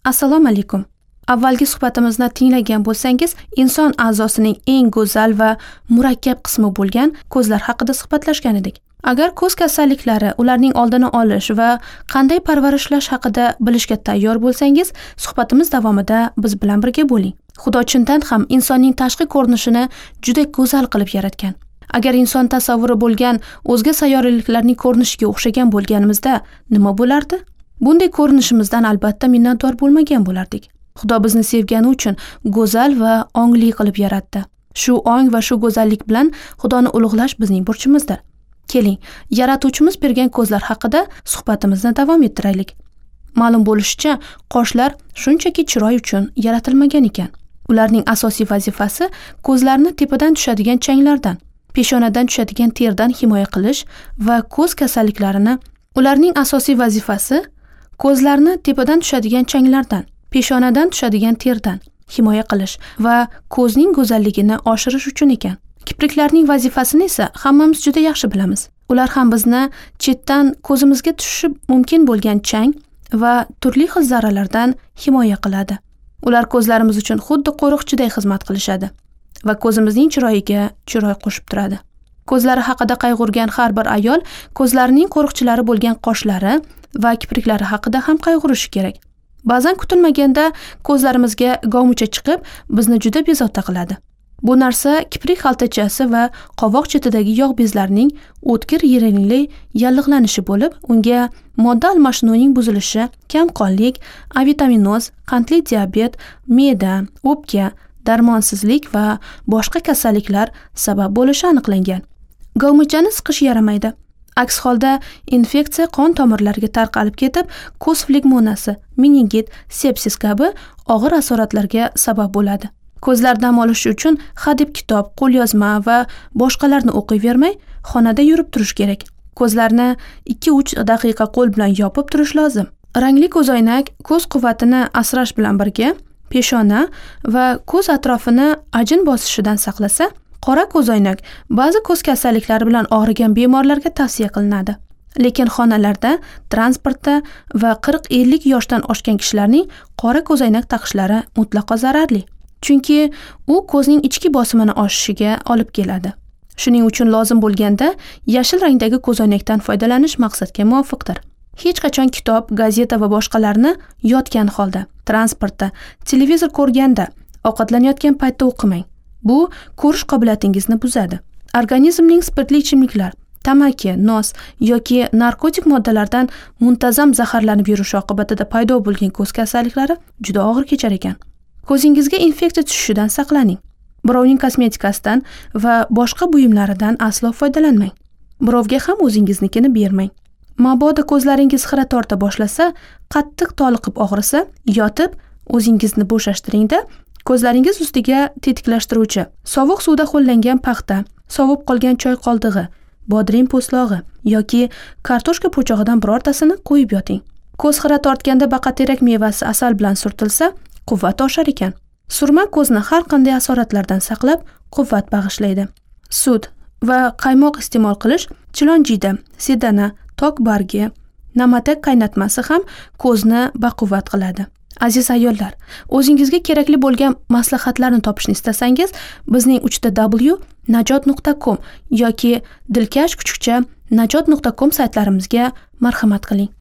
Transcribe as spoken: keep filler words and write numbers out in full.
Assalomu alaykum. Avvalgi suhbatimizni tinglagan bo'lsangiz, inson a'zosining eng go'zal va murakkab qismi bo'lgan ko'zlar haqida suhbatlashgan edik. Agar ko'z kasalliklari, ularning oldini olish va qanday parvarishlash haqida bilishga tayyor bo'lsangiz, suhbatimiz davomida biz bilan birga bo'ling. Xudo chindan ham insonning tashqi ko'rinishini juda go'zal qilib yaratgan. Agar inson tasavvuri bo'lgan o'zga sayyoraliklarning ko'rinishiga o'xshagan bo'lganimizda nima bo'lardi? Bunday ko'rinishimizdan albatta minnatdor bo'lmagan bo'lardik. Xudo bizni sevgani uchun go'zal va ongli qilib yaratdi. Shu ong va shu go'zallik bilan Xudoni ulug'lash bizning burchimizdir. Keling, yaratuvchimiz bergan ko'zlar haqida suhbatimizni davom ettiraylik. Ma'lum bo'lishicha, qoshlar shunchaki chiroy uchun yaratilmagan ekan. Ularning asosiy vazifasi ko'zlarni tepadan tushadigan changlardan, peshonadan tushadigan terdan himoya qilish va ko'z kasalliklarini ularning asosiy vazifasi ko'zlarni tepadan tushadigan changlardan, peshonadan tushadigan terdan himoya qilish va ko'zning go'zalligini oshirish uchun ekan. Kipriklarning vazifasini esa hammamiz juda yaxshi bilamiz. Ular ham bizni chetdan ko'zimizga tushishi mumkin bo'lgan chang va turli xil zarralardan himoya qiladi. Ular ko'zlarimiz uchun xuddi qo'riqchiday xizmat qilishadi va ko'zimizning chiroyiga chiroy qo'shib turadi. Ko'zlari haqida qayg'urgan har bir ayol ko'zlarining qo'riqchilari bo'lgan qoshlari va kipriklari haqida ham qayg'urishi kerak. Ba'zan kutilmaganda ko'zlarimizga govmucha chiqib, bizni juda bezovta qiladi. Bu narsa kiprik xaltachasi va qovoq chetidagi yog' bezlarining o'tkir yiringli yallig'lanishi bo'lib, unga modda almashinuvining buzilishi, kamqonlik, avitaminoz, qandli diabet, me'da, o'pka, darmonsizlik va boshqa kasalliklar sabab bo'lishi aniqlangan. Govmuchani siqish yaramaydi. Aks holda infeksiya qon tomirlariga tarqalib ketib, ko'z flegmonasi, meningit, sepsis kabi og'ir asoratlarga sabab bo'ladi. Ko'zlar dam olish uchun hadeb kitob, qo'lyozma va boshqalarni o'qiyvermay, xonada yurib turish kerak. Ko'zlarni ikki uch daqiqa qo'l bilan yopib turish lozim. Rangli ko'zoynak ko'z quvvatini asrash bilan birga peshona va ko'z atrofini ajin bosishidan saqlasa, qora ko'zoynak ba'zi ko'z kasalliklari bilan og'rigan bemorlarga tavsiya qilinadi. Lekin xonalarda, transportda va qirq ellik yoshdan oshgan kishilarning qora ko'zoynak taqishlari mutlaqo zararli. Chunki u ko'zning ichki bosimini oshishiga olib keladi. Shuning uchun lozim bo'lganda yashil rangdagi ko'zoynakdan foydalanish maqsadga muvofiqdir. Hech qachon kitob, gazeta va boshqalarni yotgan holda, transportda, televizor ko'rganda, ovqatlanayotgan paytda o'qimang. Bu ko'rish qobiliyatingizni buzadi. Organizmning spirtli ichimliklar, tamaki, nos yoki narkotik moddalardan muntazam zaharlanib yurishi oqibatida paydo bo'lgan ko'z kasalliklari juda og'ir kechar ekan. Ko'zingizga infeksiya tushishidan saqlaning. Birovning kosmetikasidan va boshqa buyumlaridan aslo foydalanmang. Birovga ham o'zingiznikini bermang. Mabodo ko'zlaringiz xira torta boshlasa, qattiq toliqib og'risa, yotib o'zingizni bo'shashtiringda, ko'zlaringiz ustiga tetiklashtiruvchi, sovuq suvda ho'llangan paxta, sovib qolgan choy qoldig'i, bodring po'stlog'i yoki kartoshka po'chog'idan birortasini qo'yib yoting. Ko'z xira tortganda baqaterak mevasi asal bilan surtilsa, quvvat oshar ekan. Surma ko'zni har qanday asoratlardan saqlab, quvvat bag'ishlaydi. Sut va qaymoq iste'mol qilish chilonjiyda, sedana, tok bargi, namatak qaynatmasi ham ko'zni baquvvat qiladi. Aziz ayollar, o'zingizga kerakli bo'lgan maslahatlarni topishni istasangiz, bizning uch w najot nuqta com yoki dilkash kuchukcha najot nuqta com saytlarimizga marhamat qiling.